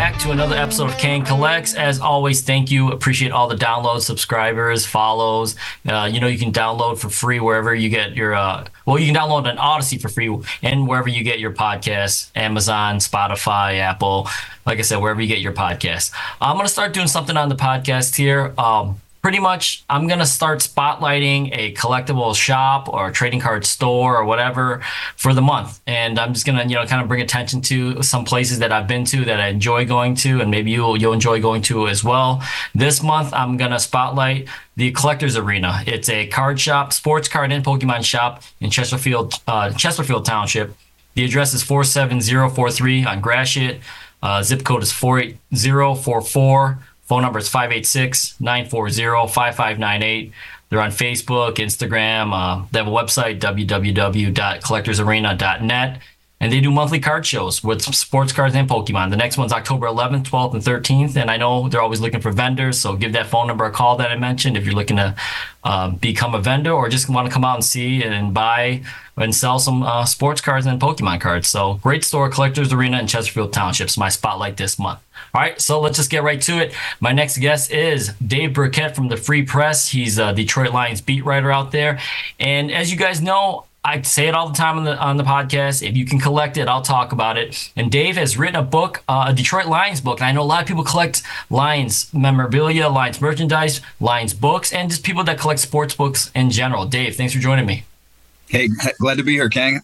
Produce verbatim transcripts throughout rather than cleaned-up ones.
back to another episode of Kang Collects. As always, thank you. Appreciate all the downloads, subscribers, follows. Uh, you know, you can download for free wherever you get your, uh, well, you can download an Odyssey for free and wherever you get your podcasts, Amazon, Spotify, Apple, like I said, wherever you get your podcasts. I'm going to start doing something on the podcast here. Um, Pretty much, I'm going to start spotlighting a collectible shop or a trading card store or whatever for the month. And I'm just going to, you know, kind of bring attention to some places that I've been to that I enjoy going to, and maybe you'll, you'll enjoy going to as well. This month, I'm going to spotlight the Collectors Arena. It's a card shop, sports card and Pokemon shop in Chesterfield, uh, Chesterfield Township. The address is four seven zero four three on Gratiot. Uh, zip code is four eight zero four four. Phone number is five eight six, nine four zero, five five nine eight. They're on Facebook, Instagram. Uh, they have a website, w w w dot collectors arena dot net. And they do monthly card shows with sports cards and Pokemon. The next one's October eleventh, twelfth, and thirteenth. And I know they're always looking for vendors, so give that phone number a call that I mentioned if you're looking to uh, become a vendor or just want to come out and see and buy and sell some uh, sports cards and Pokemon cards. So great store, Collectors Arena in Chesterfield Township. It's my spotlight this month. All right, so let's just get right to it. My next guest is Dave Birkett from the Free Press. He's a Detroit Lions beat writer out there. And as you guys know, I say it all the time on the on the podcast. If you can collect it, I'll talk about it. And Dave has written a book, uh, a Detroit Lions book. And I know a lot of people collect Lions memorabilia, Lions merchandise, Lions books, and just people that collect sports books in general. Dave, thanks for joining me. Hey, glad to be here, Kang.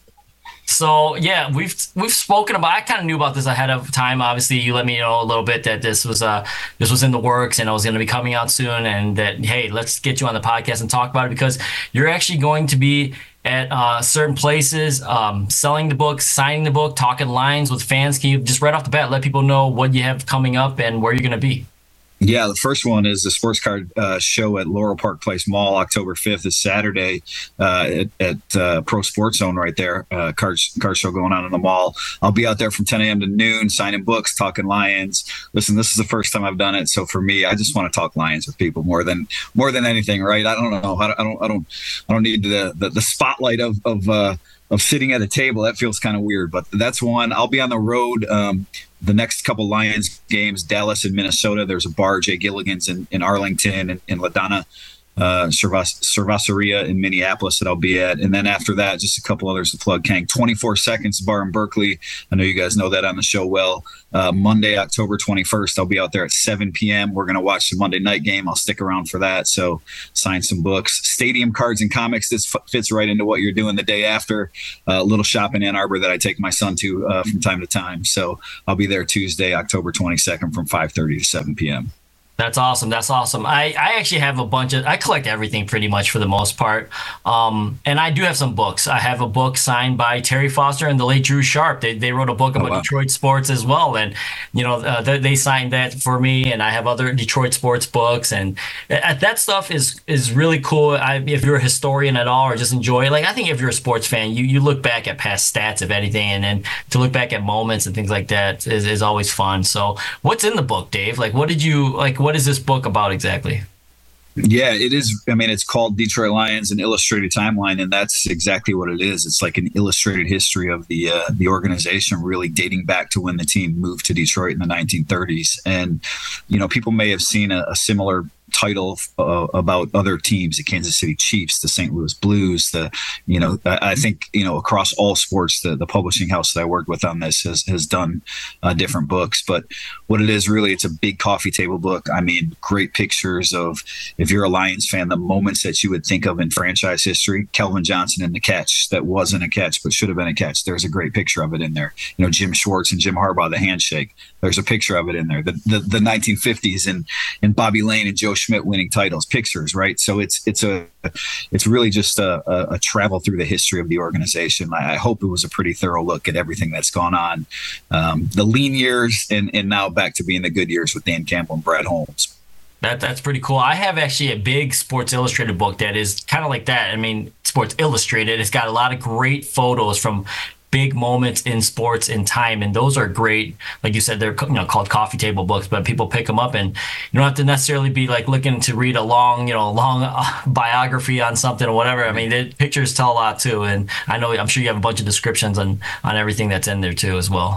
So yeah, we've we've spoken about. I kind of knew about this ahead of time. Obviously, you let me know a little bit that this was uh this was in the works and it was going to be coming out soon. And that hey, let's get you on the podcast and talk about it because you're actually going to be at uh, certain places, um, selling the book, signing the book, talking Lions with fans. Can you just right off the bat let people know what you have coming up and where you're going to be? Yeah, the first one is the sports card uh, show at Laurel Park Place Mall, October fifth is Saturday uh, at, at uh, Pro Sports Zone right there. Uh, card, card show going on in the mall. I'll be out there from ten a.m. to noon, signing books, talking Lions. Listen, this is the first time I've done it, so for me, I just want to talk Lions with people more than more than anything, right? I don't know. I don't. I don't. I don't, I don't need the, the the spotlight of of. Uh, of sitting at a table. That feels kind of weird, but that's one. I'll be on the road um, the next couple Lions games, Dallas and Minnesota. There's a bar, Jay Gilligan's in, in Arlington and in LaDonna uh, Cervas- Cerveceria in Minneapolis that I'll be at. And then after that, just a couple others to plug. Kang, twenty-four Seconds bar in Berkeley. I know you guys know that on the show well. Uh, Monday, October twenty-first, I'll be out there at seven p.m. We're going to watch the Monday night game. I'll stick around for that. So sign some books. Stadium Cards and Comics. This f- fits right into what you're doing the day after. A uh, little shop in Ann Arbor that I take my son to uh, from time to time. So I'll be there Tuesday, October twenty-second from five thirty to seven p.m. That's awesome. That's awesome. I, I actually have a bunch of, I collect everything pretty much for the most part. Um, and I do have some books. I have a book signed by Terry Foster and the late Drew Sharp. They they wrote a book about oh, wow. Detroit sports as well. And, you know, uh, they, they signed that for me. And I have other Detroit sports books. And uh, that stuff is is really cool. I, if you're a historian at all or just enjoy it. Like, I think if you're a sports fan, you, you look back at past stats, if anything. And then to look back at moments and things like that is, is always fun. So what's in the book, Dave? Like, what did you, like, what is this book about exactly? Yeah, it is. I mean, it's called Detroit Lions, an illustrated timeline, and that's exactly what it is. It's like an illustrated history of the uh, the organization, really dating back to when the team moved to Detroit in the nineteen thirties. And, you know, people may have seen a, a similar title uh, about other teams, the Kansas City Chiefs, the Saint Louis Blues, the, you know, I, I think, you know, across all sports, the, the publishing house that I worked with on this has, has done uh, different books. But what it is really, it's a big coffee table book. I mean, great pictures of, if you're a Lions fan, the moments that you would think of in franchise history. Kelvin Johnson in the catch that wasn't a catch, but should have been a catch. There's a great picture of it in there. You know, Jim Schwartz and Jim Harbaugh, the handshake. There's a picture of it in there. The the, the nineteen fifties and, and Bobby Lane and Joe Schmidt winning titles, pictures, right? So it's it's a it's really just a, a, a travel through the history of the organization. I, I hope it was a pretty thorough look at everything that's gone on, um, the lean years, and and now back to being the good years with Dan Campbell and Brad Holmes. That that's pretty cool. I have actually a big Sports Illustrated book that is kind of like that. I mean, Sports Illustrated. It's got a lot of great photos from big moments in sports in time, and those are great. Like you said, they're, you know, called coffee table books, but people pick them up, and you don't have to necessarily be like looking to read a long, you know, long uh, biography on something or whatever. I mean, the pictures tell a lot too, and I know I'm sure you have a bunch of descriptions on on everything that's in there too as well.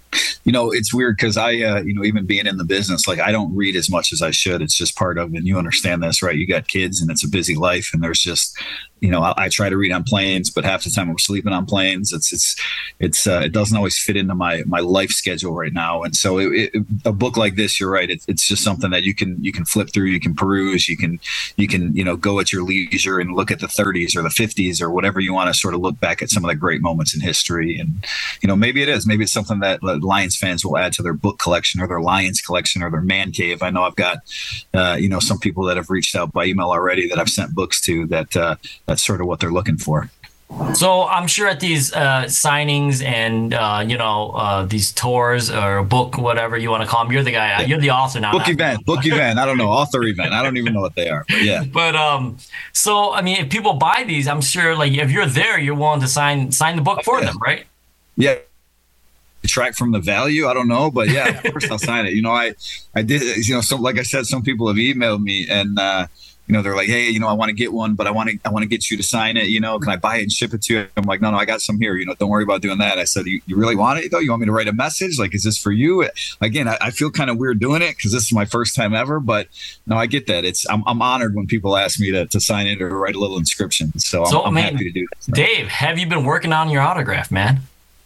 You know, it's weird because I, uh, you know, even being in the business, like I don't read as much as I should. It's just part of, and you understand this, right? You got kids and it's a busy life, and there's just, you know, I, I try to read on planes, but half the time I'm sleeping on planes. It's, it's, it's, uh, it doesn't always fit into my, my life schedule right now. And so it, it, a book like this, you're right. It, it's just something that you can, you can flip through, you can peruse, you can, you can, you know, go at your leisure and look at the thirties or the fifties or whatever you want to sort of look back at some of the great moments in history. And, you know, maybe it is, maybe it's something that Lions fans will add to their book collection or their Lions collection or their man cave. I know I've got, uh, you know, some people that have reached out by email already that I've sent books to that, uh, that's sort of what they're looking for. So I'm sure at these uh, signings and, uh, you know, uh, these tours or book, whatever you want to call them, you're the guy, you're the author now. Book event, book event. I don't know, author event. I don't even know what they are. But yeah. But um, so, I mean, if people buy these, I'm sure like if you're there, you're willing to sign sign the book for yeah. them, right? Yeah. Detract from the value, I don't know, but yeah, of course I'll sign it. You know, I, I did, you know, so like I said, some people have emailed me and, uh, you know, they're like, hey, you know, I want to get one, but I want to, I want to get you to sign it. You know, can I buy it and ship it to you? I'm like, no, no, I got some here. You know, don't worry about doing that. I said, you, you really want it though? You want me to write a message? Like, is this for you? Again, I, I feel kind of weird doing it because this is my first time ever, but no, I get that. It's, I'm, I'm honored when people ask me to, to sign it or write a little inscription. So, so I'm, I'm man, happy to do that. Dave, have you been working on your autograph, man?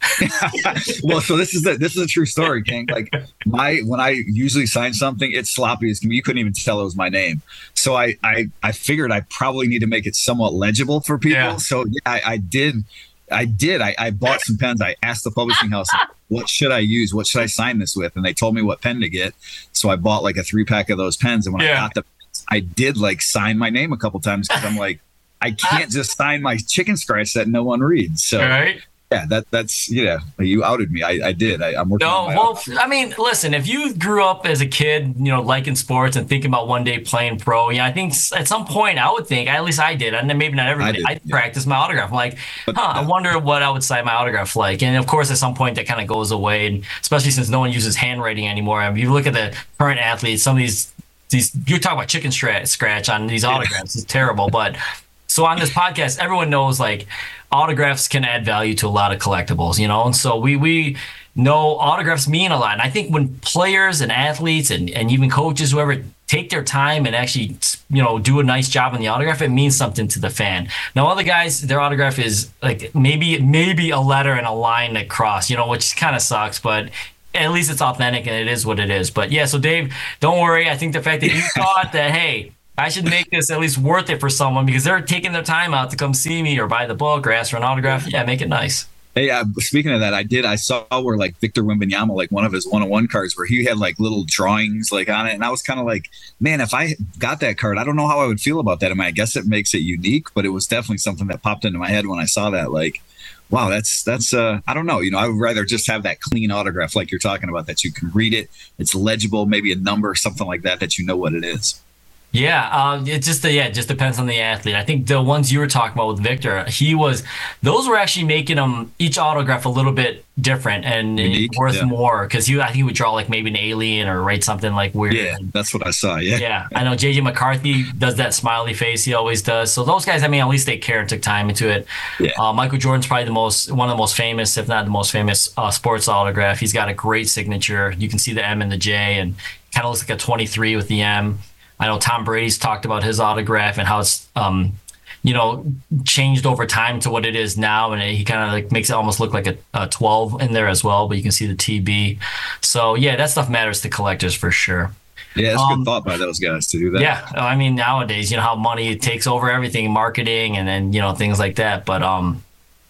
Well, so this is the, this is a true story, King. Like my when I usually sign something, it's sloppy as can be. You couldn't even tell it was my name. So I I, I figured I probably need to make it somewhat legible for people. Yeah. So yeah, I, I did. I did. I, I bought some pens. I asked the publishing house, what should I use? What should I sign this with? And they told me what pen to get. So I bought like a three pack of those pens. And when yeah. I got the pens, I did like sign my name a couple times because I'm like, I can't just sign my chicken scratch that no one reads. So. Right. Yeah, that that's yeah. You outed me. I, I did. I, I'm working. No, on my well, own. I mean, listen. If you grew up as a kid, you know, liking sports and thinking about one day playing pro, yeah, I think at some point I would think, at least I did, and maybe not everybody. I, I yeah. practiced my autograph. I'm like, but, huh, uh, I wonder what I would sign my autograph like. And of course, at some point that kind of goes away, and especially since no one uses handwriting anymore. I mean, you look at the current athletes. Some of these these you talk about chicken scratch on these autographs. Yeah. It's terrible, but. So on this podcast, everyone knows like autographs can add value to a lot of collectibles, you know, and so we we know autographs mean a lot. And I think when players and athletes and, and even coaches, whoever take their time and actually, you know, do a nice job on the autograph, it means something to the fan. Now, other guys, their autograph is like maybe maybe a letter and a line across, you know, which kind of sucks, but at least it's authentic and it is what it is. But yeah, so Dave, don't worry. I think the fact that you thought that, hey, I should make this at least worth it for someone because they're taking their time out to come see me or buy the book or ask for an autograph. Yeah, make it nice. Hey, uh, speaking of that, I did. I saw where like Victor Wembanyama, like one of his one-on-one cards, where he had like little drawings like on it, and I was kind of like, man, if I got that card, I don't know how I would feel about that. I mean, I guess it makes it unique, but it was definitely something that popped into my head when I saw that. Like, wow, that's that's. Uh, I don't know. You know, I would rather just have that clean autograph, like you're talking about, that you can read it, it's legible, maybe a number, something like that, that you know what it is. Yeah, um, it just yeah, it just depends on the athlete. I think the ones you were talking about with Victor, he was those were actually making him each autograph a little bit different and Unique, worth yeah. more because he I think he would draw like maybe an alien or write something like weird. Yeah, that's what I saw. Yeah, yeah. I know J J McCarthy does that smiley face. He always does. So those guys, I mean, at least they care and took time into it. Yeah. Uh, Michael Jordan's probably the most one of the most famous, if not the most famous, uh, sports autograph. He's got a great signature. You can see the M and the J, and kind of looks like a twenty-three with the M. I know Tom Brady's talked about his autograph and how it's, um, you know, changed over time to what it is now, and he kind of like makes it almost look like a, a twelve in there as well. But you can see the T B. So yeah, that stuff matters to collectors for sure. Yeah, it's a um, good thought by those guys to do that. Yeah, I mean nowadays, you know how money takes over everything, marketing, and then you know things like that. But um,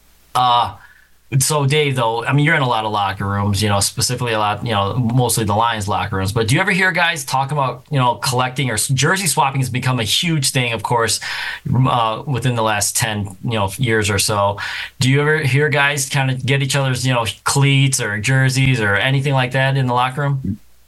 uh. So Dave, though, I mean, you're in a lot of locker rooms, you know, specifically a lot, you know, mostly the Lions locker rooms. But do you ever hear guys talk about, you know, collecting or jersey swapping has become a huge thing, of course, uh, within the last ten, you know, years or so. Do you ever hear guys kind of get each other's, you know, cleats or jerseys or anything like that in the locker room?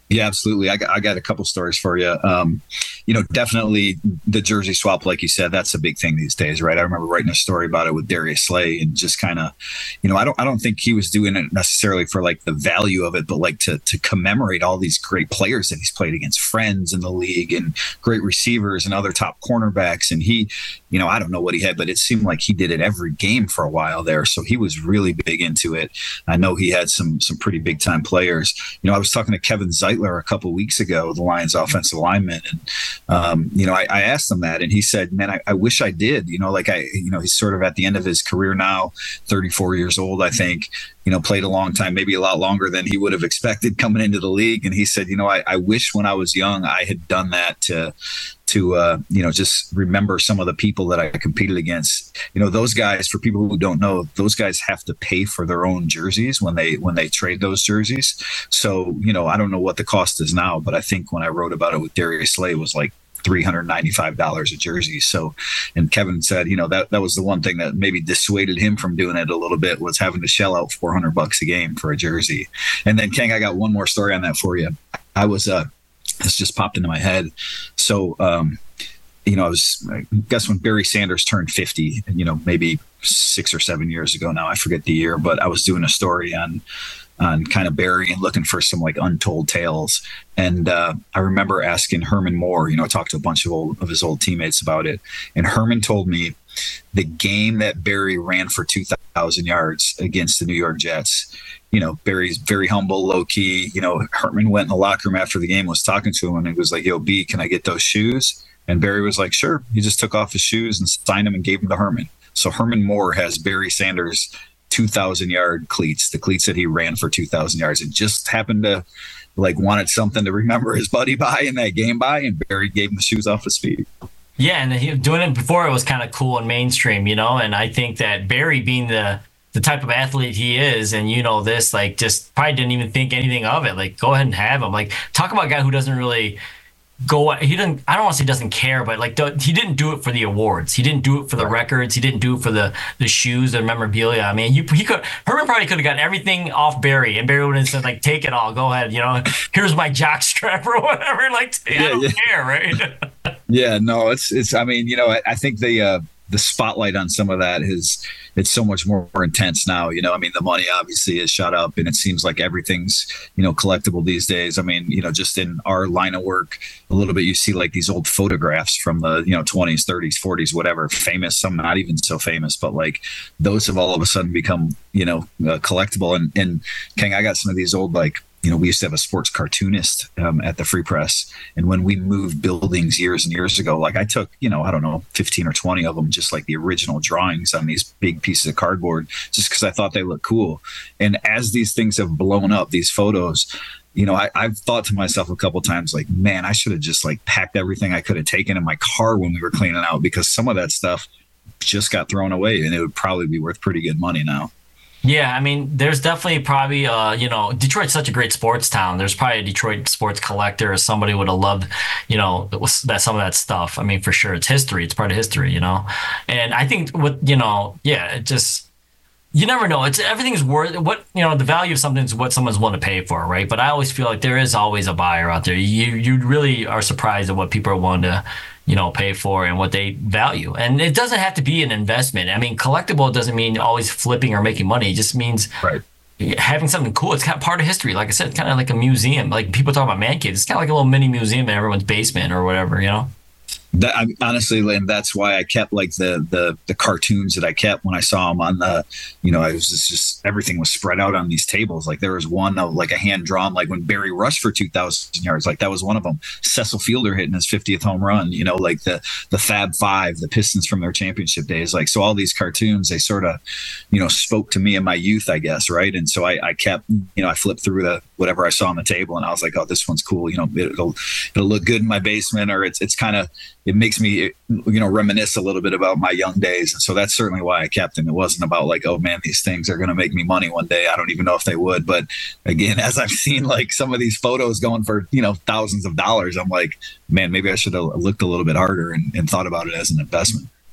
Yeah, absolutely. I got, I got a couple stories for you. Um, you know, definitely the jersey swap, like you said, that's a big thing these days, right? I remember writing a story about it with Darius Slay, and just kind of, you know, I don't, I don't think he was doing it necessarily for like the value of it, but like to to commemorate all these great players that he's played against, friends in the league, and great receivers and other top cornerbacks. And he, you know, I don't know what he had, but it seemed like he did it every game for a while there. So he was really big into it. I know he had some some pretty big time players. You know, I was talking to Kevin Zeitler a couple of weeks ago, the Lions offensive lineman. And, um, you know, I, I asked him that, and he said, man, I, I wish I did, you know, like I, you know, he's sort of at the end of his career now, thirty-four years old, I think, you know, played a long time, maybe a lot longer than he would have expected coming into the league. And he said, you know, I, I wish when I was young, I had done that to, to, uh, you know, just remember some of the people that I competed against. You know, those guys, for people who don't know, those guys have to pay for their own jerseys when they when they trade those jerseys. So, you know, I don't know what the cost is now, but I think when I wrote about it with Darius Slay, it was like three hundred ninety-five dollars a jersey. So, and Kevin said, you know, that, that was the one thing that maybe dissuaded him from doing it a little bit, was having to shell out four hundred bucks a game for a jersey. And then, King, I got one more story on that for you. I was, uh, this just popped into my head. So, um, you know, I was, I guess when Barry Sanders turned fifty, you know, maybe six or seven years ago now, I forget the year, but I was doing a story on, on kind of Barry and looking for some like untold tales. And uh, I remember asking Herman Moore, you know, I talked to a bunch of old, of his old teammates about it. And Herman told me the game that Barry ran for two thousand yards against the New York Jets, you know, Barry's very humble, low key. You know, Herman went in the locker room after the game, was talking to him, and he was like, yo, B, can I get those shoes? And Barry was like, sure. He just took off his shoes and signed them and gave them to Herman. So Herman Moore has Barry Sanders' two thousand yard cleats, the cleats that he ran for two thousand yards. It just happened to, like, wanted something to remember his buddy by in that game by, and Barry gave him the shoes off his feet. Yeah, and he, doing it before, it was kind of cool and mainstream, you know. And I think that Barry, being the the type of athlete he is, and you know this, like, just probably didn't even think anything of it. Like, go ahead and have him. Like, talk about a guy who doesn't really go. He didn't. I don't want to say he doesn't care, but like, he didn't do it for the awards. He didn't do it for the Right. records. He didn't do it for the the shoes, the memorabilia. I mean, you he could Herman probably could have gotten everything off Barry, and Barry would have said, like, take it all. Go ahead. You know, here's my jock strap or whatever. Like, I Yeah, don't yeah. care, right? Yeah, no, it's it's. I mean, you know, I, I think the uh, the spotlight on some of that is it's so much more intense now. You know, I mean, the money obviously has shot up, and it seems like everything's, you know, collectible these days. I mean, you know, just in our line of work, a little bit, you see like these old photographs from the, you know, twenties, thirties, forties, whatever, famous, some not even so famous, but like those have all of a sudden become, you know, uh, collectible. And and King, I got some of these old, like, you know, we used to have a sports cartoonist um, at the Free Press. And when we moved buildings years and years ago, like I took, you know, I don't know, fifteen or twenty of them, just like the original drawings on these big pieces of cardboard, just because I thought they looked cool. And as these things have blown up, these photos, you know, I, I've thought to myself a couple times, like, man, I should have just like packed everything I could have taken in my car when we were cleaning out, because some of that stuff just got thrown away, and it would probably be worth pretty good money now. Yeah, I mean, there's definitely probably, uh, you know, Detroit's such a great sports town. There's probably a Detroit sports collector or somebody would have loved, you know, that some of that stuff. I mean, for sure, it's history. It's part of history, you know. And I think with, you know, yeah, it just, you never know. It's everything's worth what, you know, the value of something is what someone's willing to pay for, right? But I always feel like there is always a buyer out there. You you really are surprised at what people are willing to, you know, pay for and what they value. And it doesn't have to be an investment. I mean, collectible doesn't mean always flipping or making money. It just means Right. having something cool. It's kind of part of history. Like I said, it's kind of like a museum. Like people talk about man caves. It's kind of like a little mini museum in everyone's basement or whatever, you know? That, I, honestly, and that's why I kept like the, the the cartoons that I kept when I saw them on the, you know, I was just, just everything was spread out on these tables. Like there was one of like a hand drawn, like when Barry rushed for two thousand yards, like that was one of them. Cecil Fielder hitting his fiftieth home run, you know, like the the Fab Five, the Pistons from their championship days. Like, so all these cartoons, they sort of, you know, spoke to me in my youth, I guess. Right. And so I, I kept, you know, I flipped through the whatever I saw on the table, and I was like, oh, this one's cool. You know, it'll it'll look good in my basement, or it's it's kind of, it makes me, you know, reminisce a little bit about my young days. And so that's certainly why I kept them. It wasn't about like, oh man, these things are going to make me money one day. I don't even know if they would. But again, as I've seen like some of these photos going for, you know, thousands of dollars, I'm like, man, maybe I should have looked a little bit harder and, and thought about it as an investment.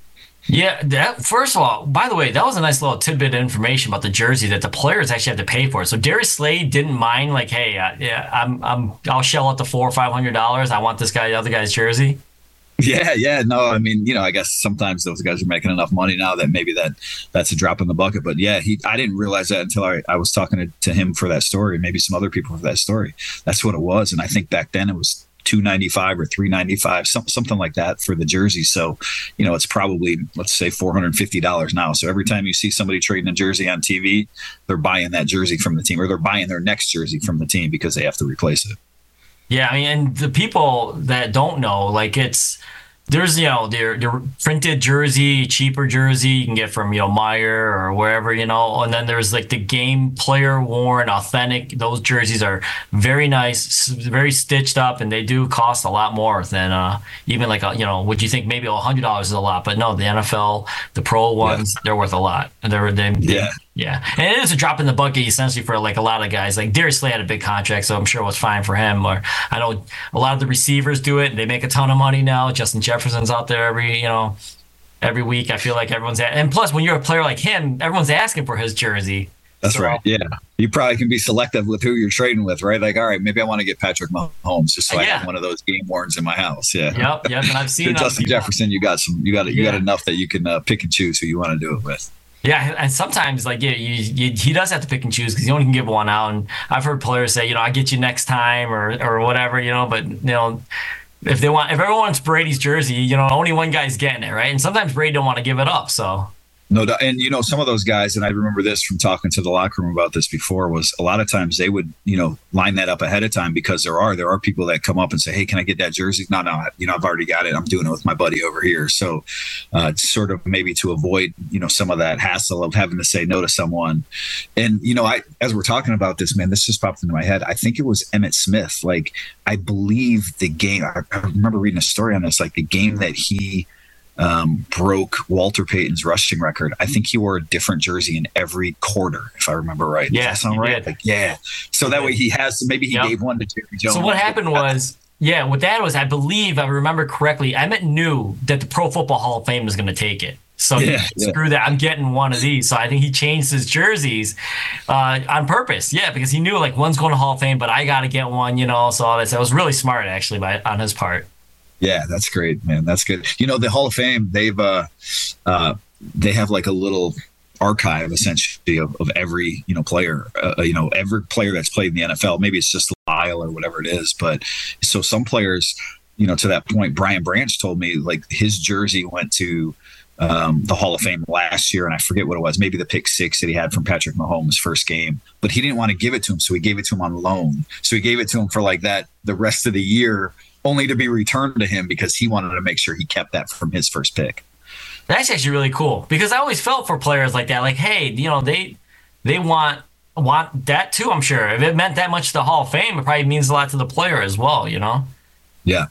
Yeah, that first of all, by the way, that was a nice little tidbit of information about the jersey that the players actually have to pay for. So Darius Slade didn't mind, like, hey, uh, yeah, I'm, I'm, I'll shell out the four or five hundred dollars. I want this guy, the other guy's jersey. Yeah, yeah, no, I mean, you know, I guess sometimes those guys are making enough money now that maybe that that's a drop in the bucket. But yeah, he, I didn't realize that until I, I was talking to, to him for that story, and maybe some other people for that story. That's what it was, and I think back then it was two ninety five or three ninety five, some, something like that for the jersey. So, you know, it's probably, let's say, four hundred fifty dollars now. So every time you see somebody trading a jersey on T V, they're buying that jersey from the team, or they're buying their next jersey from the team because they have to replace it. Yeah, I mean, and the people that don't know, like, it's there's, you know, their their printed jersey, cheaper jersey you can get from, you know, Meyer or wherever, you know, and then there's like the game player worn authentic. Those jerseys are very nice, very stitched up, and they do cost a lot more than uh, even like a, you know, would you think maybe a hundred dollars is a lot, but no, the N F L, the pro ones, yeah, they're worth a lot. And they're they, yeah. Yeah, and it is a drop in the bucket essentially for like a lot of guys. Like Darius Slay had a big contract, so I'm sure it was fine for him. Or I know a lot of the receivers do it, and they make a ton of money now. Justin Jefferson's out there every, you know, every week. I feel like everyone's at, and plus when you're a player like him, everyone's asking for his jersey. That's so, right. Yeah, you probably can be selective with who you're trading with, right? Like, all right, maybe I want to get Patrick Mahomes just so yeah. I have one of those game worns in my house. Yeah. Yep. Yep. And I've seen Justin Jefferson. You got some. You got. You yeah. got enough that you can uh, pick and choose who you want to do it with. Yeah, and sometimes like yeah, you, you, he does have to pick and choose because he only can give one out. And I've heard players say, you know, I get you next time or or whatever, you know. But you know, if they want, if everyone wants Brady's jersey, you know, only one guy's getting it, right? And sometimes Brady don't want to give it up, so. No, and you know, some of those guys, and I remember this from talking to the locker room about this before, was a lot of times they would, you know, line that up ahead of time because there are there are people that come up and say, hey, can I get that jersey? No, no, you know, I've already got it. I'm doing it with my buddy over here. So uh, sort of maybe to avoid, you know, some of that hassle of having to say no to someone. And, you know, I as we're talking about this, man, this just popped into my head. I think it was Emmitt Smith. Like, I believe the game, I, I remember reading a story on this, like the game that he um, broke Walter Payton's rushing record. I think he wore a different jersey in every quarter, if I remember right. Yeah, Does that sound right? Like, yeah. So that way he has, maybe he yep. gave one to Jerry Jones. So what happened was, yeah, what that was, I believe, I remember correctly, Emmitt knew that the Pro Football Hall of Fame was going to take it. So yeah, he, screw yeah. that, I'm getting one of these. So I think he changed his jerseys uh, on purpose. Yeah, because he knew like one's going to Hall of Fame, but I got to get one, you know, so all that. So it was really smart actually by on his part. Yeah, that's great, man. That's good. You know, the Hall of Fame, they've uh, uh, they have like a little archive essentially of, of every, you know, player, uh, you know, every player that's played in the N F L. Maybe it's just Lyle or whatever it is. But so some players, you know, to that point, Brian Branch told me like his jersey went to um, the Hall of Fame last year. And I forget what it was, maybe the pick six that he had from Patrick Mahomes' first game. But he didn't want to give it to him. So he gave it to him on loan. So he gave it to him for like that the rest of the year, only to be returned to him because he wanted to make sure he kept that from his first pick. That's actually really cool because I always felt for players like that. Like, hey, you know, they they want want that too, I'm sure. If it meant that much to the Hall of Fame, it probably means a lot to the player as well, you know? Yeah.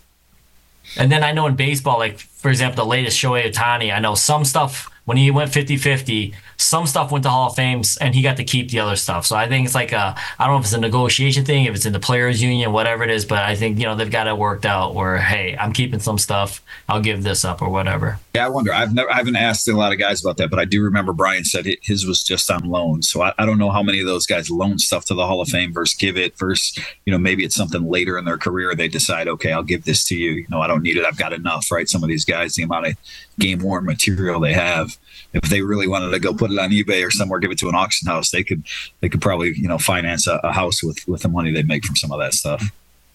And then I know in baseball, like, for example, the latest Shohei Ohtani, I know some stuff, when he went fifty-fifty, some stuff went to Hall of Fame, and he got to keep the other stuff. So I think it's like a, I don't know if it's a negotiation thing, if it's in the players' union, whatever it is, but I think, you know, they've got it worked out where, hey, I'm keeping some stuff, I'll give this up or whatever. Yeah, I wonder. I've never, I haven't asked a lot of guys about that, but I do remember Brian said his was just on loan. So I, I don't know how many of those guys loan stuff to the Hall of Fame versus give it versus, you know, maybe it's something later in their career they decide, okay, I'll give this to you. You know, I don't need it. I've got enough, right? Some of these guys, the amount of game worn material they have, if they really wanted to go put it on eBay or somewhere, give it to an auction house, they could they could probably, you know, finance a, a house with, with the money they make from some of that stuff.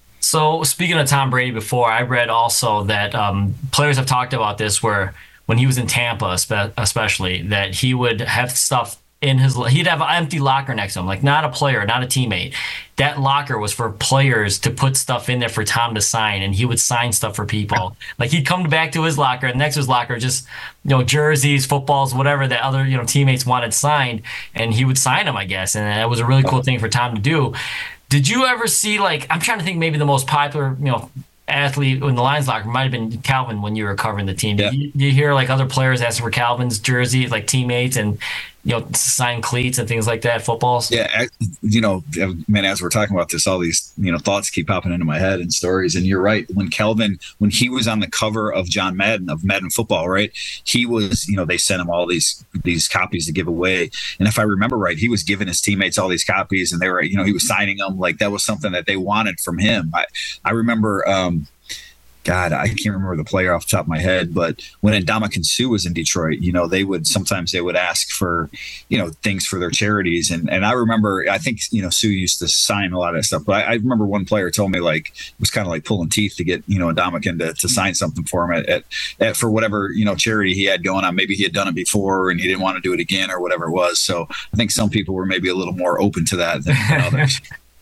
So speaking of Tom Brady before, I read also that um, players have talked about this where when he was in Tampa especially, that he would have stuff in his, he'd have an empty locker next to him, like not a player, not a teammate. That locker was for players to put stuff in there for Tom to sign, and he would sign stuff for people. Like he'd come back to his locker, and next to his locker, just, you know, jerseys, footballs, whatever that other, you know, teammates wanted signed, and he would sign them, I guess. And that was a really cool thing for Tom to do. Did you ever see, like, I'm trying to think maybe the most popular, you know, athlete in the Lions locker might have been Calvin when you were covering the team. Yeah. Did you, did you hear like other players asking for Calvin's jersey, like teammates, and you know, sign cleats and things like that, footballs? Yeah, I, you know, man, as we're talking about this, all these, you know, thoughts keep popping into my head and stories. And you're right. When Kelvin, when he was on the cover of John Madden, of Madden Football, right, he was, you know, they sent him all these these copies to give away. And if I remember right, he was giving his teammates all these copies, and they were, you know, he was signing them. Like, that was something that they wanted from him. I, I remember, um, God, I can't remember the player off the top of my head, but when Ndamukong Suh was in Detroit, you know, they would sometimes they would ask for, you know, things for their charities. And and I remember, I think, you know, Suh used to sign a lot of that stuff. But I, I remember one player told me, like, it was kind of like pulling teeth to get, you know, Ndamukong to, to sign something for him at, at, at for whatever, you know, charity he had going on. Maybe he had done it before and he didn't want to do it again or whatever it was. So I think some people were maybe a little more open to that than, than others.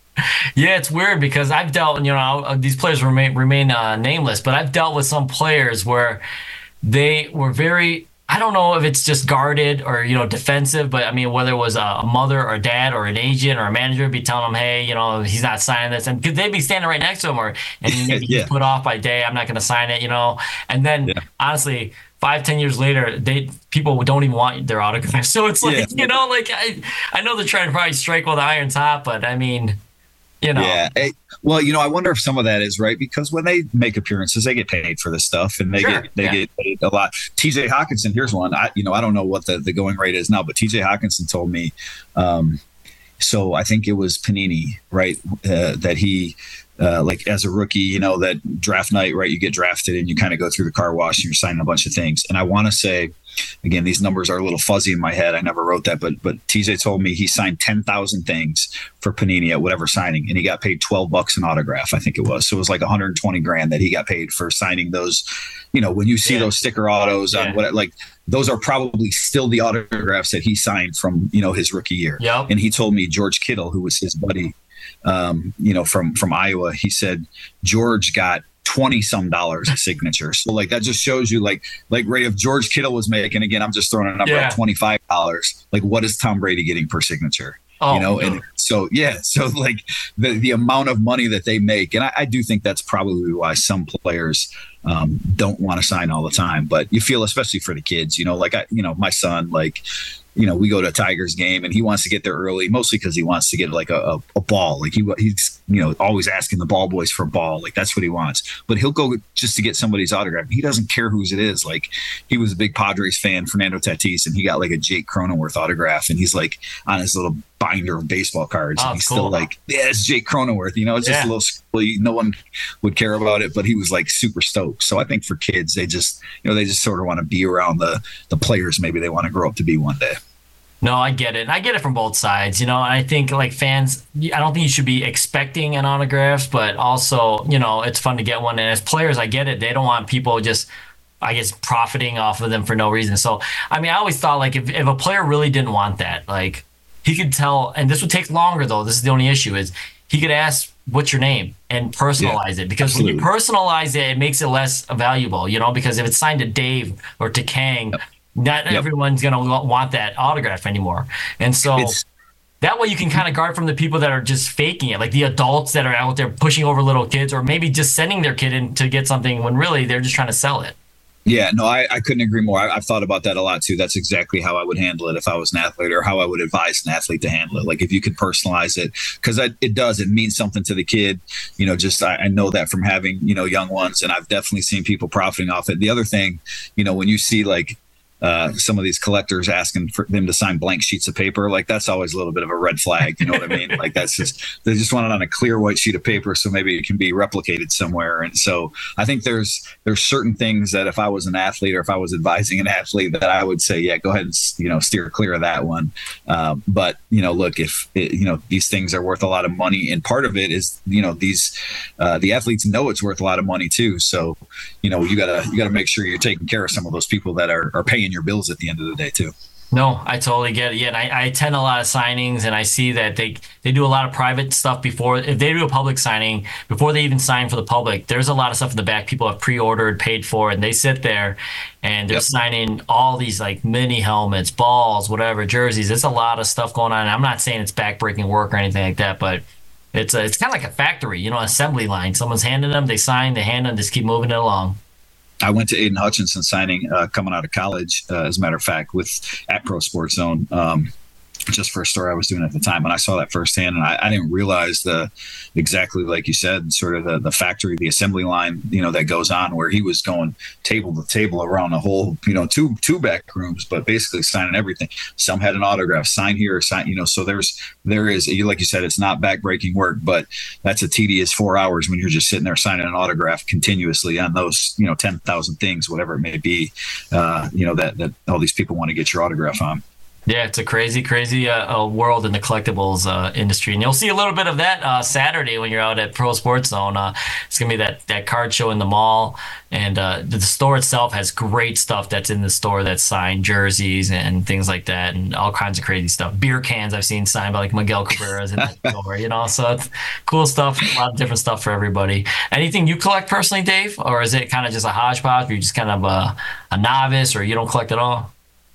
Yeah, it's weird because I've dealt, you know, these players remain remain uh, nameless, but I've dealt with some players where they were very, I don't know if it's just guarded or, you know, defensive, but I mean, whether it was a mother or dad or an agent or a manager be telling them, hey, you know, he's not signing this. And because they'd be standing right next to him, or, and maybe yeah. he's put off by day, I'm not going to sign it, you know. And then yeah. honestly, five, ten years later, they people don't even want their autograph. So it's like, yeah. you know, like I, I know they're trying to probably strike while the iron's hot, but I mean, you know. Yeah. Hey, well, you know, I wonder if some of that is right, because when they make appearances, they get paid for this stuff, and they sure. get they yeah. get paid a lot. T J Hawkinson, here's one. I, you know, I don't know what the, the going rate is now, but T J Hawkinson told me. Um, so I think it was Panini, right? Uh, that he. Uh, like as a rookie, you know, that draft night, right? You get drafted and you kind of go through the car wash and you're signing a bunch of things. And I want to say, again, these numbers are a little fuzzy in my head. I never wrote that, but but T J told me he signed ten thousand things for Panini at whatever signing, and he got paid twelve bucks an autograph, I think it was. So it was like one hundred twenty grand that he got paid for signing those. You know, when you see yeah. those sticker autos on yeah. what, like, those are probably still the autographs that he signed from, you know, his rookie year. Yep. And he told me George Kittle, who was his buddy, Um, you know, from from Iowa, he said George got twenty some dollars a signature. So like that just shows you, like like Ray, if George Kittle was making, again, I'm just throwing a number yeah. at twenty five dollars. Like, what is Tom Brady getting per signature? Oh, you know, no. and so yeah, so like the the amount of money that they make, and I, I do think that's probably why some players um, don't want to sign all the time. But you feel, especially for the kids, you know, like I, you know, my son, like. You know, we go to a Tigers game and he wants to get there early, mostly because he wants to get like a, a, a ball. Like he he's, you know, always asking the ball boys for a ball. Like that's what he wants. But he'll go just to get somebody's autograph. He doesn't care whose it is. Like he was a big Padres fan, Fernando Tatis, and he got like a Jake Cronenworth autograph. And he's like on his little binder of baseball cards. Oh, and he's cool. still like, yeah, it's Jake Cronenworth. You know, it's just yeah. a little, no one would care about it, but he was like super stoked. So I think for kids, they just, you know, they just sort of want to be around the the players maybe they want to grow up to be one day. No, I get it. And I get it from both sides. You know, I think like fans, I don't think you should be expecting an autograph, but also, you know, it's fun to get one. And as players, I get it. They don't want people just, I guess, profiting off of them for no reason. So, I mean, I always thought like if, if a player really didn't want that, like he could tell, and this would take longer though. This is the only issue is he could ask, what's your name, and personalize yeah, it, because absolutely. When you personalize it, it makes it less valuable, you know, because if it's signed to Dave or to Kang, yep. Not yep. everyone's going to want that autograph anymore. And so it's, that way you can kind of guard from the people that are just faking it, like the adults that are out there pushing over little kids, or maybe just sending their kid in to get something when really they're just trying to sell it. Yeah, no, I, I couldn't agree more. I, I've thought about that a lot too. That's exactly how I would handle it if I was an athlete, or how I would advise an athlete to handle it. Like if you could personalize it, because it does, it means something to the kid. You know, just I, I know that from having, you know, young ones, and I've definitely seen people profiting off it. The other thing, you know, when you see like, Uh, some of these collectors asking for them to sign blank sheets of paper, like that's always a little bit of a red flag. You know what I mean? Like that's just, they just want it on a clear white sheet of paper so maybe it can be replicated somewhere. And so I think there's there's certain things that if I was an athlete, or if I was advising an athlete, that I would say, yeah, go ahead and, you know, steer clear of that one. Uh, but, you know, look, if, it, you know, these things are worth a lot of money, and part of it is, you know, these, uh, the athletes know it's worth a lot of money too. So, you know, you gotta, you gotta make sure you're taking care of some of those people that are, are paying your bills at the end of the day too. No, I totally get it. Yeah, and I, I attend a lot of signings, and I see that they they do a lot of private stuff before. If they do a public signing, before they even sign for the public, there's a lot of stuff in the back people have pre-ordered, paid for, and they sit there and they're yep. signing all these like mini helmets, balls, whatever, jerseys. It's a lot of stuff going on. I'm not saying it's backbreaking work or anything like that, but it's a, it's kind of like a factory, you know, assembly line. Someone's handing them, they sign, they hand them, just keep moving it along. I went to Aiden Hutchinson signing uh, coming out of college, uh, as a matter of fact, with at Pro Sports Zone, um, just for a story I was doing at the time. And I saw that firsthand, and I, I didn't realize the exactly like you said, sort of the, the factory, the assembly line, you know, that goes on where he was going table to table around the whole, you know, two two back rooms, but basically signing everything. Some had an autograph, sign here, sign, you know. So there's there is, like you said, it's not backbreaking work, but that's a tedious four hours when you're just sitting there signing an autograph continuously on those, you know, ten thousand things, whatever it may be, uh, you know, that that all these people want to get your autograph on. Yeah, it's a crazy, crazy uh, uh, world in the collectibles uh, industry, and you'll see a little bit of that uh, Saturday when you're out at Pro Sports Zone. Uh, it's gonna be that that card show in the mall, and uh, the, the store itself has great stuff that's in the store that's signed jerseys and things like that, and all kinds of crazy stuff. Beer cans I've seen signed by like Miguel Cabrera's in that store, you know. So it's cool stuff, a lot of different stuff for everybody. Anything you collect personally, Dave, or is it kind of just a hodgepodge? Or you're just kind of a, a novice, or you don't collect at all?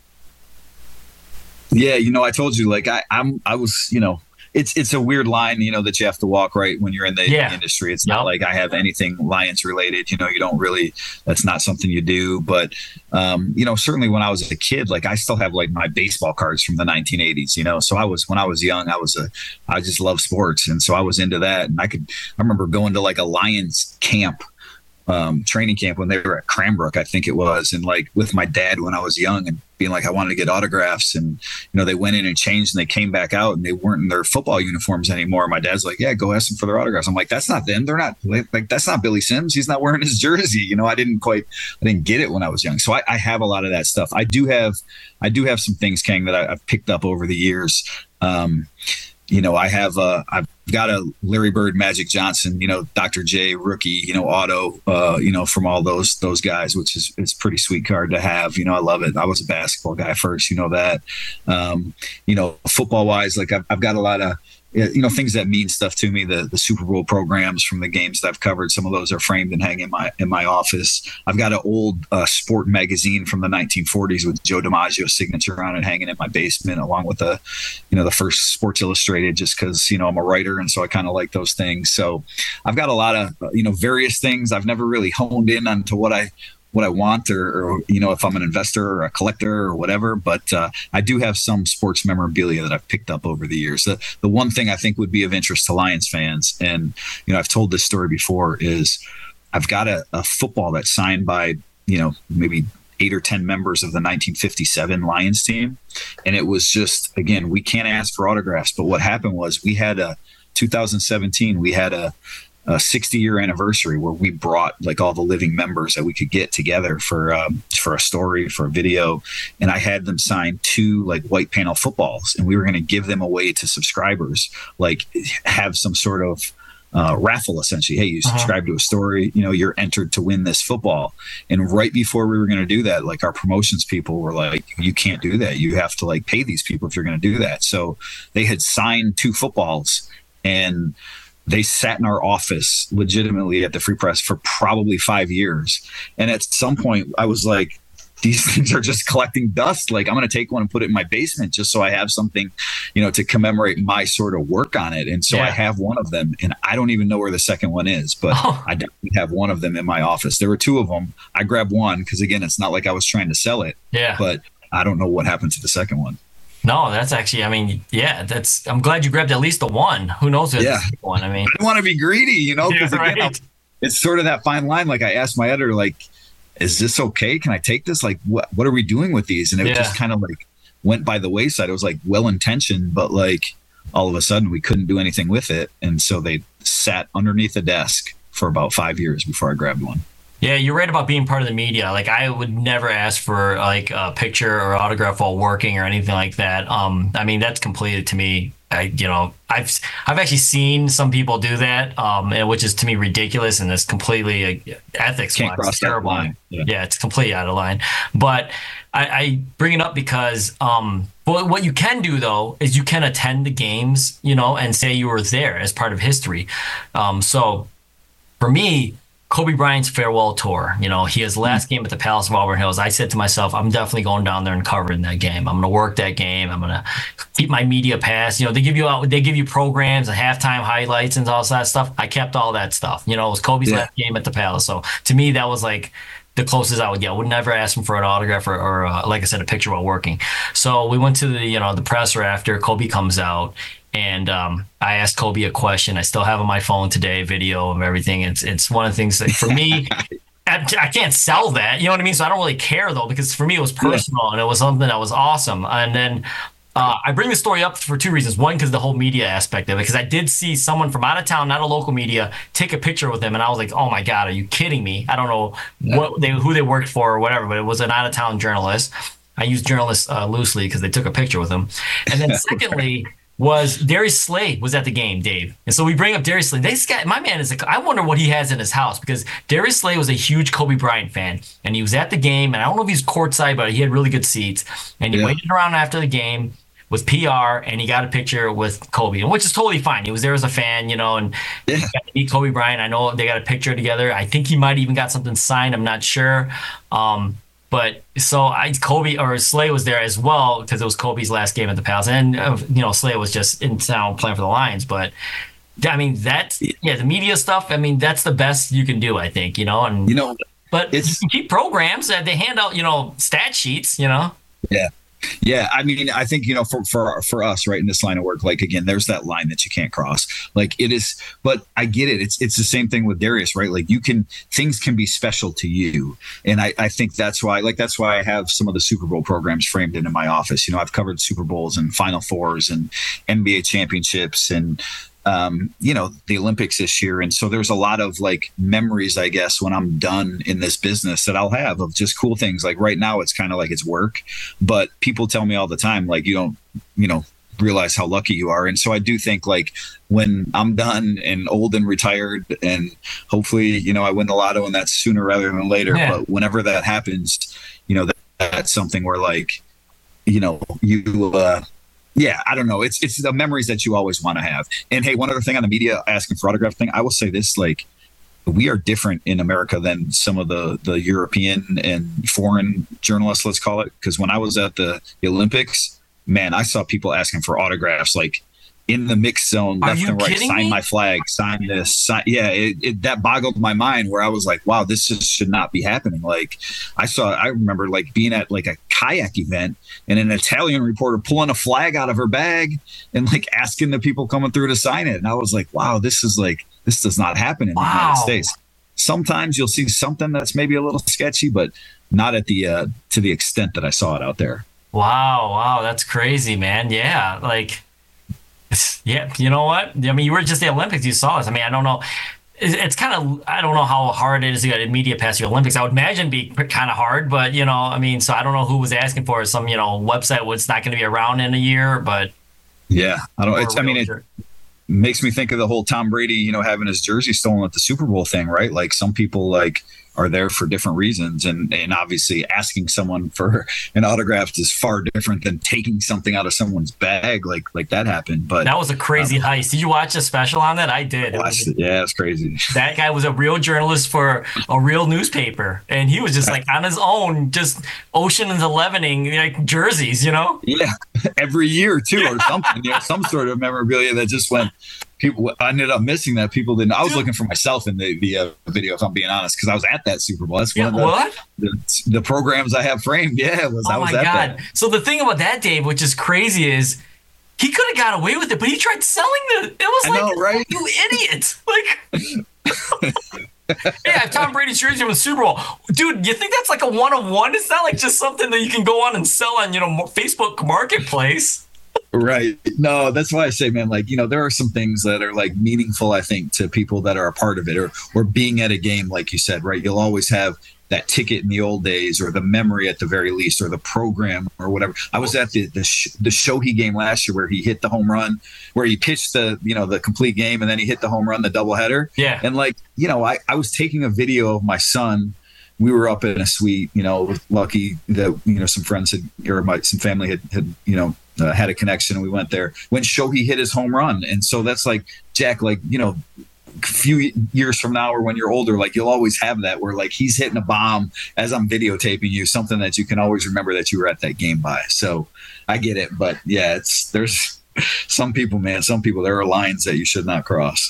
Yeah, you know, I told you, like I, I'm, I was, you know, it's it's a weird line, you know, that you have to walk right when you're in the yeah. industry. It's yep. not like I have anything Lions related. You know, you don't really. That's not something you do. But um, you know, certainly when I was a kid, like I still have like my baseball cards from the nineteen eighties. You know, so I was when I was young, I was a, I just love sports, and so I was into that. And I could, I remember going to like a Lions camp. Um, training camp when they were at Cranbrook, I think it was, and like with my dad when I was young, and being like I wanted to get autographs, and you know they went in and changed, and they came back out and they weren't in their football uniforms anymore. My dad's like, "Yeah, go ask them for their autographs." I'm like, "That's not them. They're not like that's not Billy Sims. He's not wearing his jersey." You know, I didn't quite, I didn't get it when I was young. So I, I have a lot of that stuff. I do have, I do have some things, Kang, that I, I've picked up over the years. Um, You know, I have uh, I've got a Larry Bird, Magic Johnson, you know, Doctor J rookie, you know, auto, uh, you know, from all those those guys, which is it's a pretty sweet card to have. You know, I love it. I was a basketball guy first, you know that. Um, you know, football wise, like I've, I've got a lot of, you know, things that mean stuff to me. The the Super Bowl programs from the games that I've covered, some of those are framed and hang in my in my office. I've got an old uh, sport magazine from the nineteen forties with Joe DiMaggio's signature on it, hanging in my basement, along with the, you know, the first Sports Illustrated, just because, you know, I'm a writer, and so I kind of like those things. So I've got a lot of, you know, various things. I've never really honed in onto what I what I want, or, or, you know, if I'm an investor or a collector or whatever, but uh, I do have some sports memorabilia that I've picked up over the years. The, the one thing I think would be of interest to Lions fans, and, you know, I've told this story before, is I've got a, a football that's signed by, you know, maybe eight or ten members of the nineteen fifty-seven Lions team. And it was just, again, we can't ask for autographs, but what happened was we had a two thousand seventeen, we had a, a sixty year anniversary where we brought like all the living members that we could get together for um, for a story, for a video, and I had them sign two like white panel footballs, and we were going to give them away to subscribers, like have some sort of uh, raffle essentially. Hey, you subscribe uh-huh. to a story, you know, you're entered to win this football. And right before we were going to do that, like our promotions people were like, you can't do that. You have to like pay these people if you're going to do that. So they had signed two footballs, and they sat in our office legitimately at the Free Press for probably five years. And at some point I was like, these things are just collecting dust. Like I'm going to take one and put it in my basement just so I have something, you know, to commemorate my sort of work on it. And so yeah. I have one of them, and I don't even know where the second one is, but oh. I definitely have one of them in my office. There were two of them. I grabbed one because, again, it's not like I was trying to sell it, yeah. but I don't know what happened to the second one. No, that's actually, I mean, yeah, that's, I'm glad you grabbed at least the one. Who knows if yeah. the one, I mean. I don't want to be greedy, you know, because yeah, again, right. it's sort of that fine line. Like I asked my editor, like, is this okay? Can I take this? Like, what, what are we doing with these? And it yeah. just kind of like went by the wayside. It was like well-intentioned, but like all of a sudden we couldn't do anything with it. And so they sat underneath a desk for about five years before I grabbed one. Yeah, you're right about being part of the media. Like I would never ask for like a picture or autograph while working or anything like that. Um, I mean, that's completed to me. I, you know, I've I've actually seen some people do that, um, and which is to me ridiculous, and it's completely uh, ethics. Can't cross that terrible. line. Yeah. yeah, it's completely out of line. But I, I bring it up because um, but what you can do though is you can attend the games, you know, and say you were there as part of history. Um, so for me, Kobe Bryant's farewell tour, you know, he has last game at the Palace of Auburn Hills. I said to myself, I'm definitely going down there and covering that game. I'm going to work that game. I'm going to keep my media pass. You know, they give you out, they give you programs and halftime highlights and all that stuff. I kept all that stuff. You know, it was Kobe's yeah. last game at the Palace. So to me, that was like the closest I would get. I would never ask him for an autograph or, or uh, like I said, a picture while working. So we went to the, you know, the presser after Kobe comes out, and um, I asked Kobe a question. I still have on my phone today, video of everything. It's it's one of the things that for me, I, I can't sell that. You know what I mean? So I don't really care though, because for me it was personal yeah. and it was something that was awesome. And then uh, I bring the story up for two reasons. One, because the whole media aspect of it, because I did see someone from out of town, not a local media, take a picture with him, and I was like, "Oh my God, are you kidding me?" I don't know what they, who they worked for or whatever, but it was an out of town journalist. I use journalists uh, loosely because they took a picture with him. And then secondly, was Darius Slay was at the game, Dave. And so we bring up Darius Slay. This guy, my man is like, I wonder what he has in his house, because Darius Slay was a huge Kobe Bryant fan, and he was at the game, and I don't know if he's courtside, but he had really good seats, and he yeah. waited around after the game with P R, and he got a picture with Kobe, which is totally fine. He was there as a fan, you know, and yeah. he got to meet Kobe Bryant. I know they got a picture together. I think he might even got something signed. I'm not sure. Um, But so I Kobe or Slay was there as well, because it was Kobe's last game at the Palace, and uh, you know Slay was just in town playing for the Lions. But I mean that's yeah, the media stuff. I mean that's the best you can do, I think. You know, and you know, but it's, you can keep programs that they hand out, you know, stat sheets. You know. Yeah. Yeah, I mean, I think, you know, for for for us, right, in this line of work, like, again, there's that line that you can't cross. Like, it is, but I get it. It's it's the same thing with Darius, right? Like, you can, things can be special to you. And I, I think that's why, like, that's why I have some of the Super Bowl programs framed into my office. You know, I've covered Super Bowls and Final Fours and N B A championships and, um, you know, the Olympics this year. And so there's a lot of like memories, I guess, when I'm done in this business that I'll have of just cool things. Like right now, it's kind of like it's work, but people tell me all the time, like, you don't, you know, realize how lucky you are. And so I do think like when I'm done and old and retired, and hopefully, you know, I win the lotto, and that's sooner rather than later. Yeah. But whenever that happens, you know, that, that's something where like, you know, you, uh, yeah, I don't know. It's it's the memories that you always want to have. And hey, one other thing on the media asking for autograph thing, I will say this, like, we are different in America than some of the, the European and foreign journalists, let's call it. Because when I was at the, the Olympics, man, I saw people asking for autographs, like in the mixed zone, left and right, sign me? my flag, sign this. Sign, yeah, it, it, that boggled my mind, where I was like, wow, this just should not be happening. Like I saw, I remember like being at like a kayak event and an Italian reporter pulling a flag out of her bag and like asking the people coming through to sign it. And I was like, wow, this is like, this does not happen in wow. the United States. Sometimes you'll see something that's maybe a little sketchy, but not at the, uh, to the extent that I saw it out there. Wow. Wow. That's crazy, man. Yeah. Like, yeah, you know what? I mean, you were just at the Olympics. You saw this. I mean, I don't know. It's, it's kind of, I don't know how hard it is to get a media pass to the Olympics. I would imagine it'd be kind of hard, but, you know, I mean, so I don't know who was asking for it. Some, you know, website was not going to be around in a year, but. Yeah, I don't, it's, I mean, it makes me think of the whole Tom Brady, you know, having his jersey stolen at the Super Bowl thing, right? Like some people like are there for different reasons. And, and obviously asking someone for an autograph is far different than taking something out of someone's bag. Like, like that happened. But that was a crazy um, heist. Did you watch a special on that? I did. I watched it. Yeah, it's crazy. That guy was a real journalist for a real newspaper. And he was just like on his own, just Ocean's Elevening like jerseys, you know? Yeah. Every year too, or something, you know, some sort of memorabilia that just went, people, I ended up missing that. People didn't, I was looking for myself in the, the uh, video, if I'm being honest, because I was at that Super Bowl. That's one yeah, of the, what? the, the programs I have framed. Yeah. Was, oh I was my at God. That. So the thing about that, Dave, which is crazy, is he could have got away with it, but he tried selling the, it was I like, know, right? You idiot. Like, hey, I have Tom Brady's jersey in the Super Bowl. Dude, you think that's like a one-of-one? It's not like just something that you can go on and sell on, you know, Facebook Marketplace. Right. No, that's why I say, man, like, you know, there are some things that are like meaningful, I think, to people that are a part of it, or or being at a game, like you said, right? You'll always have that ticket in the old days, or the memory at the very least, or the program or whatever. I was at the the, sh- the Shohei game last year where he hit the home run, where he pitched the, you know, the complete game, and then he hit the home run, the doubleheader. Yeah. And like, you know, I, I was taking a video of my son. We were up in a suite, you know, lucky that, you know, some friends had, or my, some family had, had, you know, uh, had a connection, and we went there when Shohei hit his home run. And so that's like, Jack, like, you know, a few years from now, or when you're older, like you'll always have that where like he's hitting a bomb as I'm videotaping you, something that you can always remember that you were at that game by. So I get it. But yeah, it's, there's some people, man, some people, there are lines that you should not cross.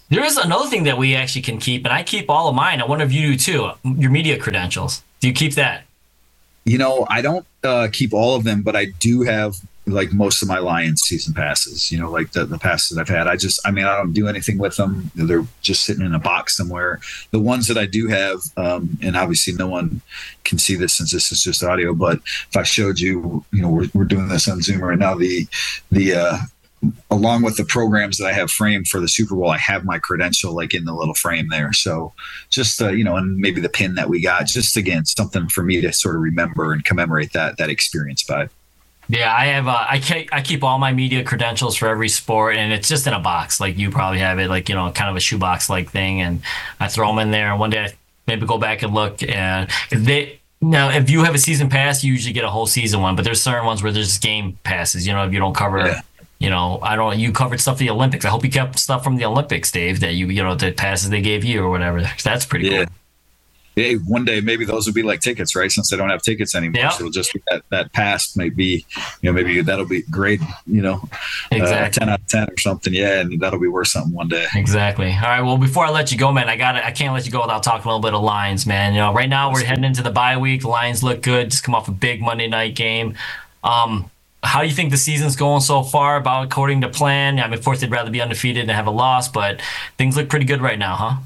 There is another thing that we actually can keep, and I keep all of mine. I wonder if you do too. Your media credentials. Do you keep that? You know, I don't uh, keep all of them, but I do have like most of my Lions season passes, you know, like the, the passes that I've had. I just, I mean, I don't do anything with them. They're just sitting in a box somewhere. The ones that I do have, um, and obviously no one can see this since this is just audio, but if I showed you, you know, we're, we're doing this on Zoom right now, the, the, uh, along with the programs that I have framed for the Super Bowl, I have my credential like in the little frame there. So just, uh, you know, and maybe the pin that we got, just again, something for me to sort of remember and commemorate that, that experience by. Yeah, I have. Uh, I keep I keep all my media credentials for every sport, and it's just in a box. Like you probably have it, like you know, kind of a shoebox like thing, and I throw them in there. And one day, I maybe go back and look. And they now, if you have a season pass, you usually get a whole season one. But there's certain ones where there's game passes. You know, if you don't cover, yeah. you know, I don't. You covered stuff for the Olympics. I hope you kept stuff from the Olympics, Dave. That you you know the passes they gave you or whatever. That's pretty yeah. cool. Hey, one day maybe those will be like tickets, right? Since they don't have tickets anymore, yep. so it'll just be that that pass might be, you know, maybe that'll be great, you know, exactly. uh, ten out of ten or something, yeah, and that'll be worth something one day. Exactly. All right. Well, before I let you go, man, I got I can't let you go without talking a little bit of Lions, man. You know, right now we're heading into the bye week. The Lions look good. Just come off a big Monday night game. Um, how do you think the season's going so far? About according to plan? I mean, of course, they'd rather be undefeated than have a loss, but things look pretty good right now, huh?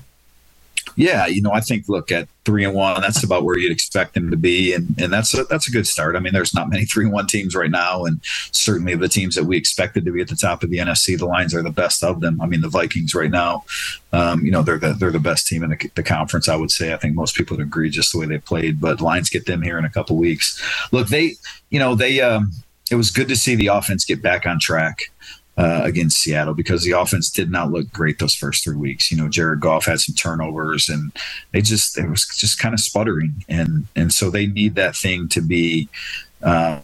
Yeah, you know, I think look at three and one. That's about where you'd expect them to be, and and that's a, that's a good start. I mean, there's not many three and one teams right now, and certainly the teams that we expected to be at the top of the N F C, the Lions are the best of them. I mean, the Vikings right now, um, you know, they're the they're the best team in the, the conference. I would say. I think most people would agree just the way they played. But Lions get them here in a couple weeks. Look, they, you know, they. Um, it was good to see the offense get back on track. Uh, against Seattle, because the offense did not look great those first three weeks. You know, Jared Goff had some turnovers, and they just it was just kind of sputtering, and and so they need that thing to be uh,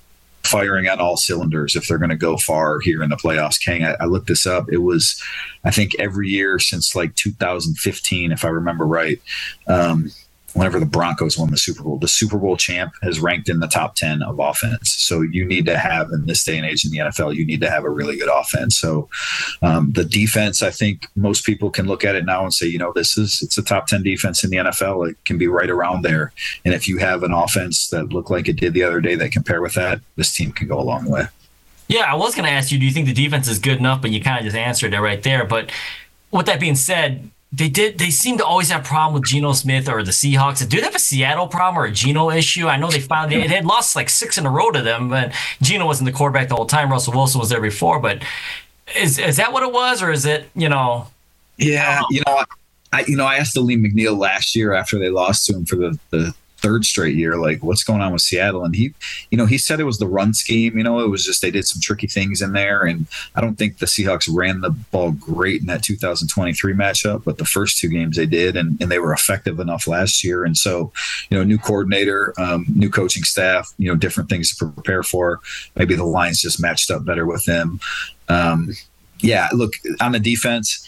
firing on all cylinders if they're going to go far here in the playoffs. Kang, I, I looked this up. It was, I think, every year since like two thousand fifteen, if I remember right. Um, Whenever the Broncos won the Super Bowl, the Super Bowl champ has ranked in the top ten of offense. So you need to have, in this day and age in the N F L, you need to have a really good offense. So um, the defense, I think most people can look at it now and say, you know, this is, it's a top ten defense in the N F L. It can be right around there. And if you have an offense that looked like it did the other day that compare with that, this team can go a long way. Yeah, I was going to ask you, do you think the defense is good enough? But you kind of just answered it right there. But with that being said, They did. They seem to always have a problem with Geno Smith or the Seahawks. Do they have a Seattle problem or a Geno issue? I know they finally they had lost like six in a row to them, but Geno wasn't the quarterback the whole time. Russell Wilson was there before. But is is that what it was, or is it, you know? Yeah, you know, I you know I asked Lee McNeil last year after they lost to him for the the. third straight year, like what's going on with Seattle, and he you know he said it was the run scheme. You know, it was just they did some tricky things in there, and I don't think the Seahawks ran the ball great in that two thousand twenty-three matchup, but the first two games they did, and, and they were effective enough last year. And so, you know, new coordinator, um, new coaching staff, you know, different things to prepare for. Maybe the Lions just matched up better with them. Um, yeah, look, on the defense,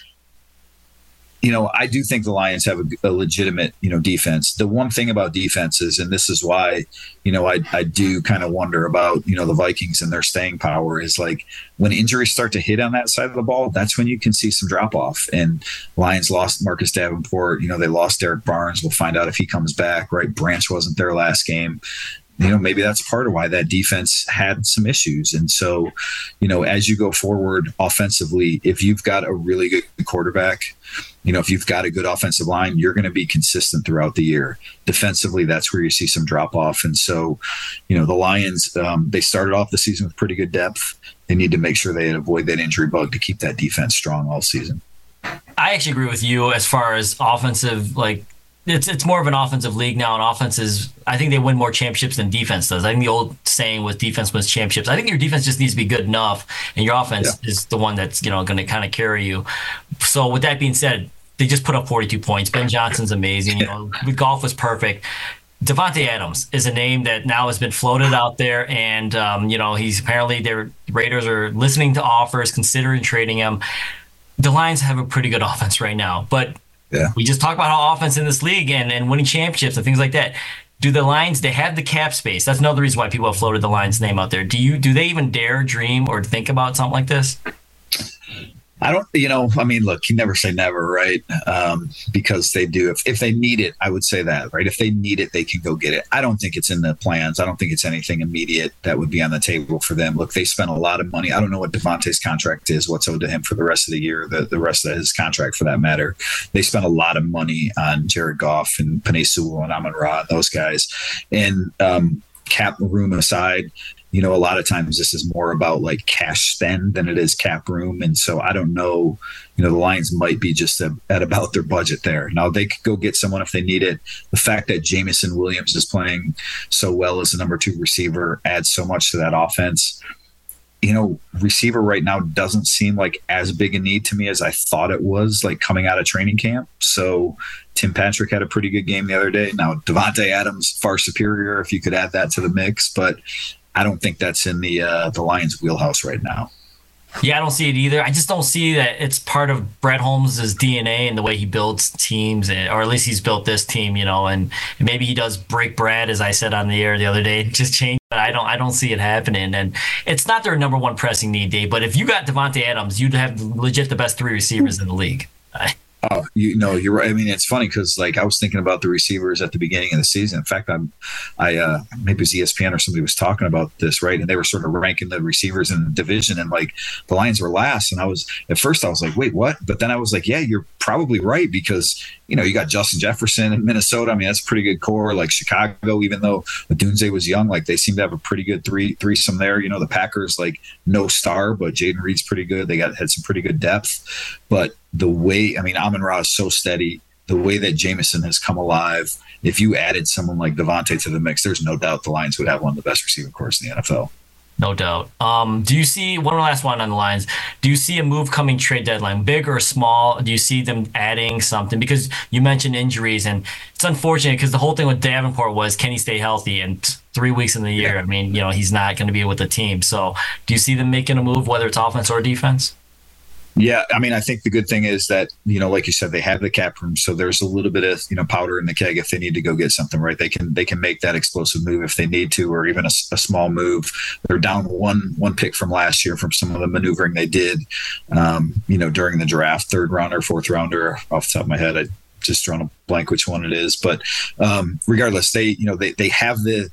you know, I do think the Lions have a, a legitimate, you know, defense. The one thing about defenses, and this is why, you know, I, I do kind of wonder about, you know, the Vikings and their staying power is like when injuries start to hit on that side of the ball, that's when you can see some drop off. And Lions lost Marcus Davenport. You know, they lost Derek Barnes. We'll find out if he comes back, right? Branch wasn't there last game. You know, maybe that's part of why that defense had some issues. And so, you know, as you go forward offensively, if you've got a really good quarterback, you know, if you've got a good offensive line, you're going to be consistent throughout the year. Defensively, that's where you see some drop off. And so, you know, the Lions, um, they started off the season with pretty good depth. They need to make sure they avoid that injury bug to keep that defense strong all season. I actually agree with you as far as offensive, like, It's it's more of an offensive league now, and offenses, I think they win more championships than defense does. I think the old saying was defense wins championships. I think your defense just needs to be good enough, and your offense yeah. is the one that's, you know, going to kind of carry you. So with that being said, they just put up forty-two points. Ben Johnson's amazing. You know, Goff was perfect. Devontae Adams is a name that now has been floated out there, and um, you know, he's apparently their Raiders are listening to offers, considering trading him. The Lions have a pretty good offense right now, but yeah. we just talked about how offense in this league and, and winning championships and things like that. Do the Lions, they have the cap space. That's another reason why people have floated the Lions name out there. Do you do they even dare dream or think about something like this? I don't, you know, I mean, look, you never say never, right? Um, because they do. If, if they need it, I would say that, right? If they need it, they can go get it. I don't think it's in the plans. I don't think it's anything immediate that would be on the table for them. Look, they spent a lot of money. I don't know what Devontae's contract is, what's owed to him for the rest of the year, the, the rest of his contract for that matter. They spent a lot of money on Jared Goff and Penei Sewell and Amon-Ra and those guys. And um, cap room aside, you know, a lot of times this is more about like cash spend than it is cap room. And so I don't know, you know, the Lions might be just a, at about their budget there. Now they could go get someone if they need it. The fact that Jameson Williams is playing so well as the number two receiver adds so much to that offense. You know, receiver right now doesn't seem like as big a need to me as I thought it was, like coming out of training camp. So Tim Patrick had a pretty good game the other day. Now Davante Adams far superior if you could add that to the mix, but I don't think that's in the uh, the Lions' wheelhouse right now. Yeah, I don't see it either. I just don't see that it's part of Brett Holmes' D N A and the way he builds teams, or at least he's built this team, you know, and maybe he does break Brad, as I said on the air the other day, just change. But I don't I don't see it happening. And it's not their number one pressing need, Dave, but if you got Davante Adams, you'd have legit the best three receivers in the league. Oh, you know, you're right. I mean, it's funny because, like, I was thinking about the receivers at the beginning of the season. In fact, I'm, I, uh, maybe it was E S P N or somebody was talking about this, right? And they were sort of ranking the receivers in the division, and like the Lions were last. And I was at first, I was like, wait, what? But then I was like, yeah, you're probably right because you know you got Justin Jefferson in Minnesota. I mean, that's a pretty good core. Like Chicago, even though Odunze was young, like they seem to have a pretty good three threesome there. You know, the Packers, like no star, but Jaden Reed's pretty good. They got had some pretty good depth, but the way, I mean, Amon-Ra is so steady. The way that Jameson has come alive, if you added someone like Davante to the mix, there's no doubt the Lions would have one of the best receiving corps in the N F L. No doubt. Um, do you see, one last one on the Lions, do you see a move coming trade deadline, big or small? Do you see them adding something? Because you mentioned injuries, and it's unfortunate because the whole thing with Davenport was, can he stay healthy? And three weeks in the year, I mean, you know, he's not going to be with the team. So do you see them making a move, whether it's offense or defense? Yeah, I mean, I think the good thing is that, you know, like you said, they have the cap room, so there's a little bit of, you know, powder in the keg if they need to go get something, right? They can they can make that explosive move if they need to, or even a, a small move. They're down one one pick from last year from some of the maneuvering they did, um, you know, during the draft, third rounder, fourth rounder, off the top of my head, I just drawn a blank which one it is, but um, regardless, they you know they they have the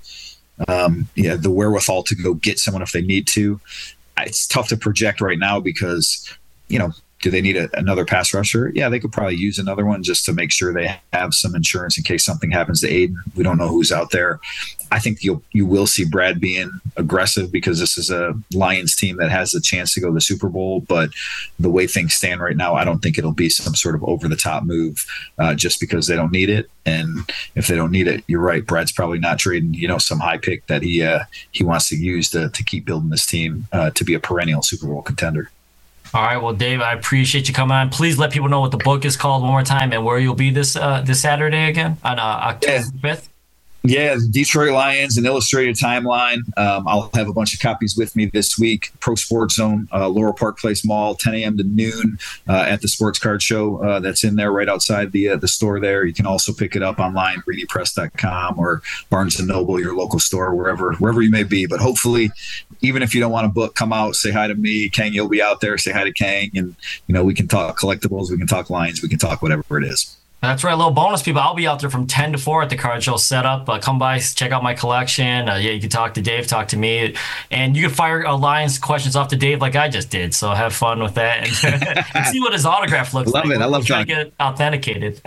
um, yeah the wherewithal to go get someone if they need to. It's tough to project right now because, you know, do they need a, another pass rusher? Yeah, they could probably use another one just to make sure they have some insurance in case something happens to Aiden. We don't know who's out there. I think you'll you will see Brad being aggressive because this is a Lions team that has a chance to go to the Super Bowl. But the way things stand right now, I don't think it'll be some sort of over-the-top move uh, just because they don't need it. And if they don't need it, you're right. Brad's probably not trading, you know, some high pick that he uh, he wants to use to to keep building this team uh, to be a perennial Super Bowl contender. All right, well, Dave, I appreciate you coming on. Please let people know what the book is called one more time and where you'll be this uh, this Saturday again on uh, October fifth. Yeah, Detroit Lions, an illustrated timeline. Um, I'll have a bunch of copies with me this week. Pro Sports Zone, uh, Laurel Park Place Mall, ten a.m. to noon uh, at the Sports Card Show. Uh, that's in there right outside the uh, the store there. You can also pick it up online, reedy press dot com or Barnes and Noble, your local store, wherever wherever you may be. But hopefully, even if you don't want a book, come out, say hi to me. Kang, you'll be out there. Say hi to Kang. And, you know, we can talk collectibles. We can talk Lions. We can talk whatever it is. That's right. A little bonus, people. I'll be out there from ten to four at the card show set up. Uh, come by, check out my collection. Uh, yeah, you can talk to Dave, talk to me. And you can fire uh, Lions questions off to Dave like I just did. So have fun with that and, and see what his autograph looks love like. Love it. I love trying to get it authenticated.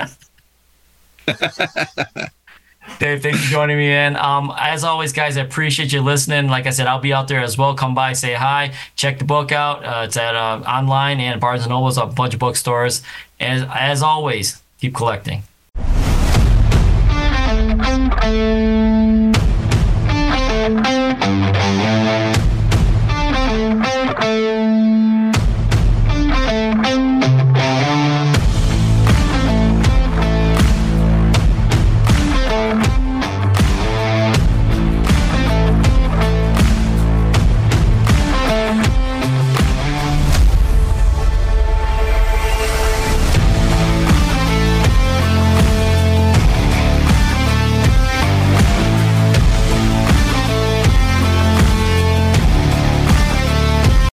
Dave, thanks for joining me in. Um, as always, guys, I appreciate you listening. Like I said, I'll be out there as well. Come by, say hi, check the book out. Uh, it's at uh, online and Barnes and Noble's, a bunch of bookstores. As as always, keep collecting.